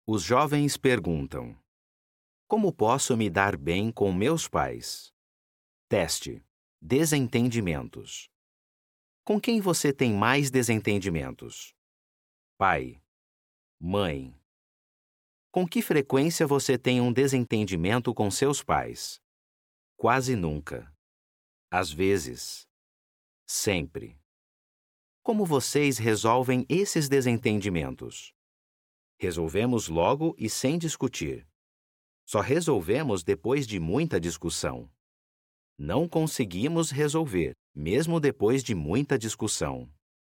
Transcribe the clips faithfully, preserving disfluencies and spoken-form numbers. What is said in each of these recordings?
Os jovens perguntam: como posso me dar bem com meus pais? Teste: desentendimentos. Com quem você tem mais desentendimentos? Pai, mãe. Com que frequência você tem um desentendimento com seus pais? Quase nunca. Às vezes. Sempre. Como vocês resolvem esses desentendimentos? Resolvemos logo e sem discutir. Só resolvemos depois de muita discussão. Não conseguimos resolver, mesmo depois de muita discussão.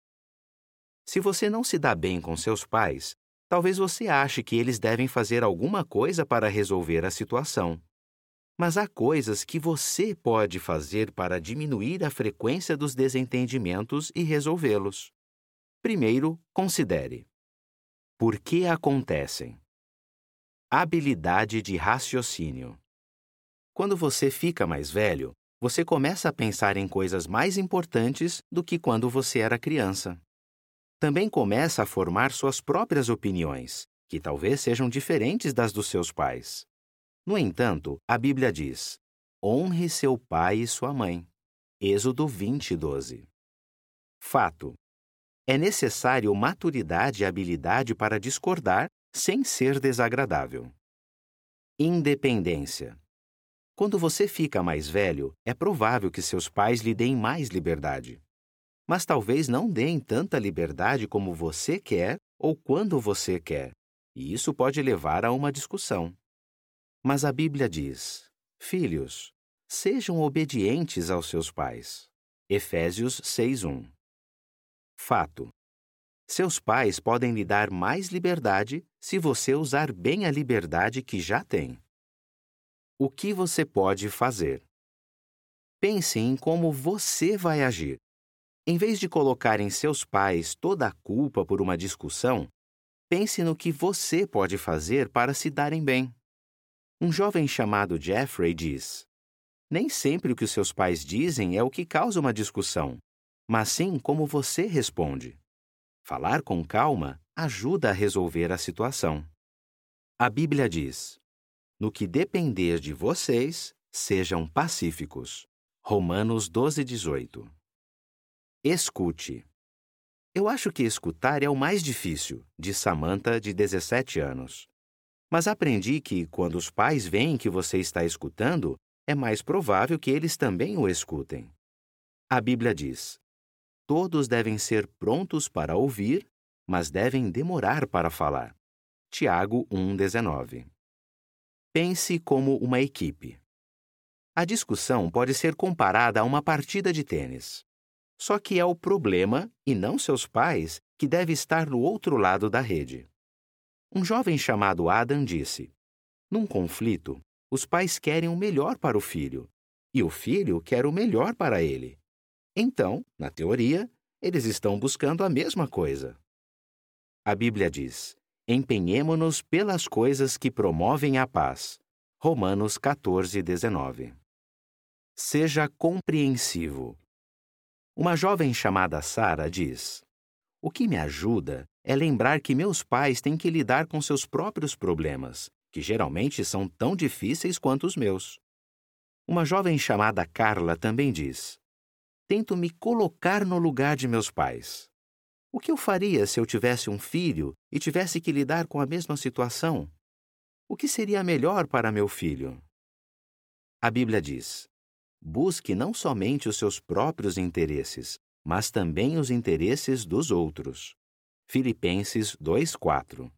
Se você não se dá bem com seus pais, talvez você ache que eles devem fazer alguma coisa para resolver a situação. Mas há coisas que você pode fazer para diminuir a frequência dos desentendimentos e resolvê-los. Primeiro, considere: por que acontecem? Habilidade de raciocínio. Quando você fica mais velho, você começa a pensar em coisas mais importantes do que quando você era criança. Também começa a formar suas próprias opiniões, que talvez sejam diferentes das dos seus pais. No entanto, a Bíblia diz: honre seu pai e sua mãe. Êxodo vinte, doze. Fato: é necessário maturidade e habilidade para discordar sem ser desagradável. Independência. Quando você fica mais velho, é provável que seus pais lhe deem mais liberdade. Mas talvez não deem tanta liberdade como você quer ou quando você quer, e isso pode levar a uma discussão. Mas a Bíblia diz: filhos, sejam obedientes aos seus pais. Efésios seis, um. Fato: seus pais podem lhe dar mais liberdade se você usar bem a liberdade que já tem. O que você pode fazer? Pense em como você vai agir. Em vez de colocar em seus pais toda a culpa por uma discussão, pense no que você pode fazer para se darem bem. Um jovem chamado Jeffrey diz: nem sempre o que os seus pais dizem é o que causa uma discussão, mas sim como você responde. Falar com calma ajuda a resolver a situação. A Bíblia diz: no que depender de vocês, sejam pacíficos. Romanos doze, dezoito. Escute. Eu acho que escutar é o mais difícil, diz Samantha, de dezessete anos. Mas aprendi que, quando os pais veem que você está escutando, é mais provável que eles também o escutem. A Bíblia diz: todos devem ser prontos para ouvir, mas devem demorar para falar. Tiago um, dezenove. Pense como uma equipe. A discussão pode ser comparada a uma partida de tênis. Só que é o problema, e não seus pais, que deve estar no outro lado da rede. Um jovem chamado Adam disse: num conflito, os pais querem o melhor para o filho, e o filho quer o melhor para ele. Então, na teoria, eles estão buscando a mesma coisa. A Bíblia diz: empenhemo-nos pelas coisas que promovem a paz. Romanos quatorze, dezenove. Seja compreensivo. Uma jovem chamada Sara diz: o que me ajuda é lembrar que meus pais têm que lidar com seus próprios problemas, que geralmente são tão difíceis quanto os meus. Uma jovem chamada Carla também diz: tento me colocar no lugar de meus pais. O que eu faria se eu tivesse um filho e tivesse que lidar com a mesma situação? O que seria melhor para meu filho? A Bíblia diz: busque não somente os seus próprios interesses, mas também os interesses dos outros. Filipenses dois, quatro.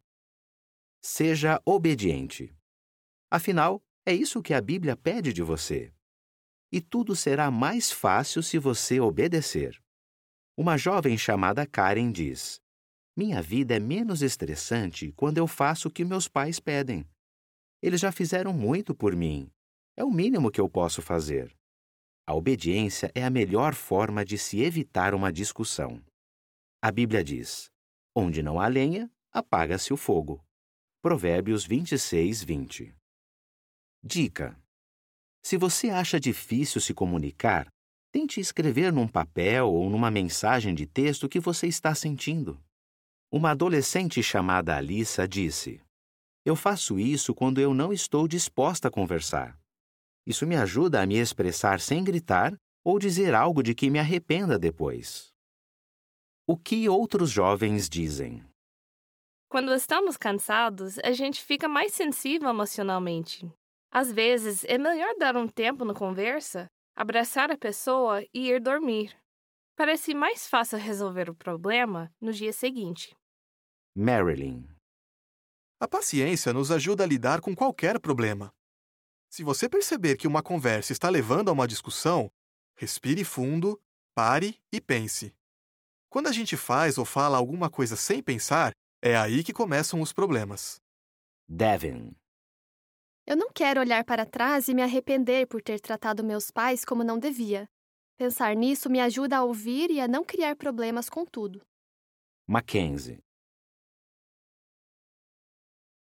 Seja obediente. Afinal, é isso que a Bíblia pede de você. E tudo será mais fácil se você obedecer. Uma jovem chamada Karen diz: minha vida é menos estressante quando eu faço o que meus pais pedem. Eles já fizeram muito por mim. É o mínimo que eu posso fazer. A obediência é a melhor forma de se evitar uma discussão. A Bíblia diz: onde não há lenha, apaga-se o fogo. Provérbios vinte e seis, vinte. Dica: se você acha difícil se comunicar, tente escrever num papel ou numa mensagem de texto o que você está sentindo. Uma adolescente chamada Alissa disse: Eu faço isso quando eu não estou disposta a conversar. Isso me ajuda a me expressar sem gritar ou dizer algo de que me arrependa depois. O que outros jovens dizem? Quando estamos cansados, a gente fica mais sensível emocionalmente. Às vezes, é melhor dar um tempo na conversa, abraçar a pessoa e ir dormir. Parece mais fácil resolver o problema no dia seguinte. Marilyn. A paciência nos ajuda a lidar com qualquer problema. Se você perceber que uma conversa está levando a uma discussão, respire fundo, pare e pense. Quando a gente faz ou fala alguma coisa sem pensar, é aí que começam os problemas. Devin. Eu não quero olhar para trás e me arrepender por ter tratado meus pais como não devia. Pensar nisso me ajuda a ouvir e a não criar problemas com tudo. Mackenzie.